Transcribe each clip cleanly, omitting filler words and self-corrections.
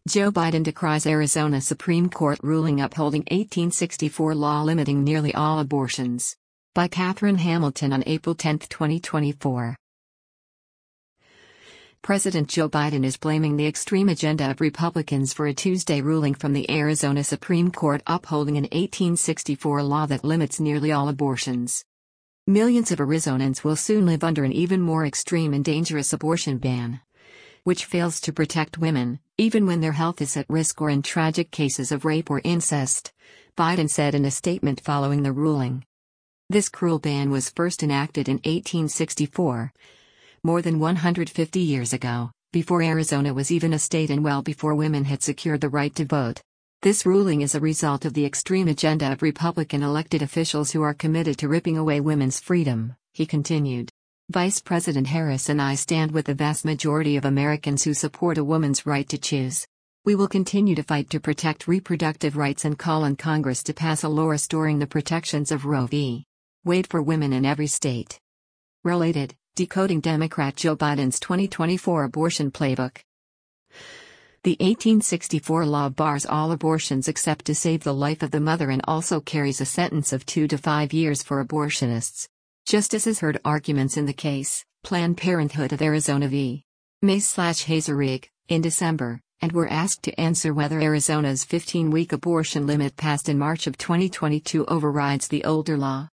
Joe Biden decries Arizona Supreme Court ruling upholding 1864 law limiting nearly all abortions. By Catherine Hamilton on April 10, 2024. President Joe Biden is blaming the extreme agenda of Republicans for a Tuesday ruling from the Arizona Supreme Court upholding an 1864 law that limits nearly all abortions. Millions of Arizonans will soon live under an even more extreme and dangerous abortion ban, which fails to protect women, even when their health is at risk or in tragic cases of rape or incest, Biden said in a statement following the ruling. This cruel ban was first enacted in 1864, more than 150 years ago, before Arizona was even a state and well before women had secured the right to vote. This ruling is a result of the extreme agenda of Republican elected officials who are committed to ripping away women's freedom, he continued. Vice President Harris and I stand with the vast majority of Americans who support a woman's right to choose. We will continue to fight to protect reproductive rights and call on Congress to pass a law restoring the protections of Roe v. Wade for women in every state. Related, decoding Democrat Joe Biden's 2024 abortion playbook. The 1864 law bars all abortions except to save the life of the mother and also carries a sentence of 2 to 5 years for abortionists. Justices heard arguments in the case, Planned Parenthood of Arizona v. Mays/Hazerig, in December, and were asked to answer whether Arizona's 15-week abortion limit passed in March of 2022 overrides the older law.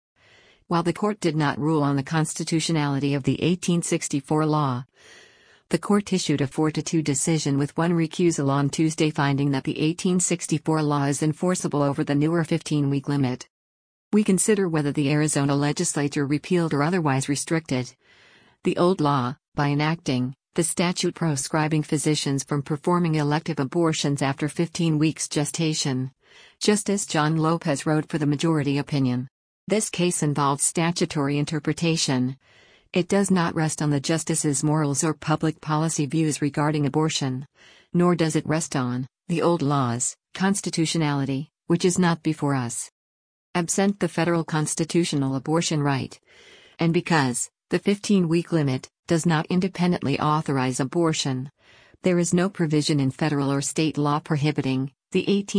While the court did not rule on the constitutionality of the 1864 law, the court issued a 4-2 decision with one recusal on Tuesday finding that the 1864 law is enforceable over the newer 15-week limit. We consider whether the Arizona legislature repealed or otherwise restricted the old law by enacting the statute proscribing physicians from performing elective abortions after 15 weeks gestation. Justice John Lopez wrote for the majority opinion. This case involves statutory interpretation. It does not rest on the justice's morals or public policy views regarding abortion, nor does it rest on the old law's constitutionality, which is not before us. Absent the federal constitutional abortion right, and because the 15-week limit does not independently authorize abortion, there is no provision in federal or state law prohibiting the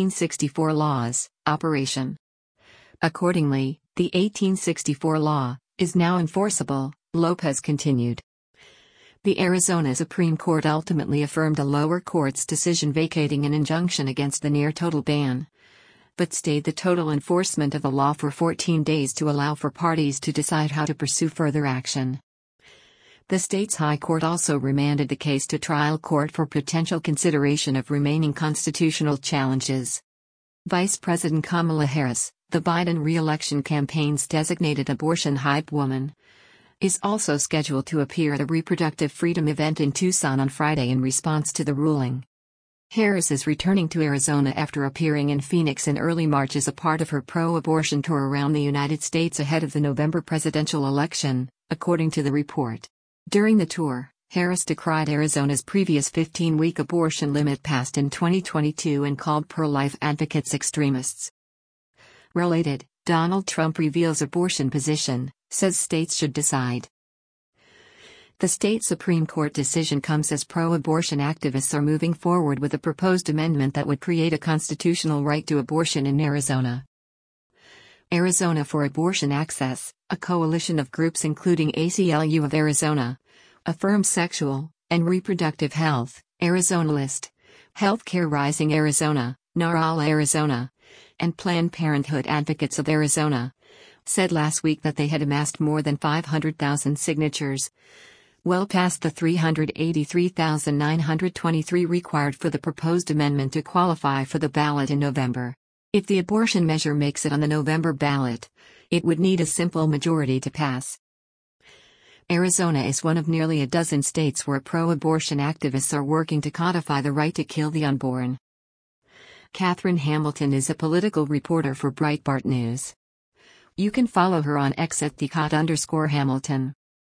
1864 law's operation. Accordingly, the 1864 law is now enforceable, Lopez continued. The Arizona Supreme Court ultimately affirmed a lower court's decision vacating an injunction against the near-total ban, but stayed the total enforcement of the law for 14 days to allow for parties to decide how to pursue further action. The state's high court also remanded the case to trial court for potential consideration of remaining constitutional challenges. Vice President Kamala Harris, the Biden re-election campaign's designated abortion hype woman, is also scheduled to appear at a reproductive freedom event in Tucson on Friday in response to the ruling. Harris is returning to Arizona after appearing in Phoenix in early March as a part of her pro-abortion tour around the United States ahead of the November presidential election, according to the report. During the tour, Harris decried Arizona's previous 15-week abortion limit passed in 2022 and called pro-life advocates extremists. Related, Donald Trump reveals abortion position, says states should decide. The state Supreme Court decision comes as pro-abortion activists are moving forward with a proposed amendment that would create a constitutional right to abortion in Arizona. Arizona for Abortion Access, a coalition of groups including ACLU of Arizona, Affirm Sexual and Reproductive Health, Arizona List, Healthcare Rising Arizona, NARAL Arizona, and Planned Parenthood Advocates of Arizona, said last week that they had amassed more than 500,000 signatures, well past the 383,923 required for the proposed amendment to qualify for the ballot in November. If the abortion measure makes it on the November ballot, it would need a simple majority to pass. Arizona is one of nearly a dozen states where pro-abortion activists are working to codify the right to kill the unborn. Catherine Hamilton is a political reporter for Breitbart News. You can follow her on X at @Hamilton.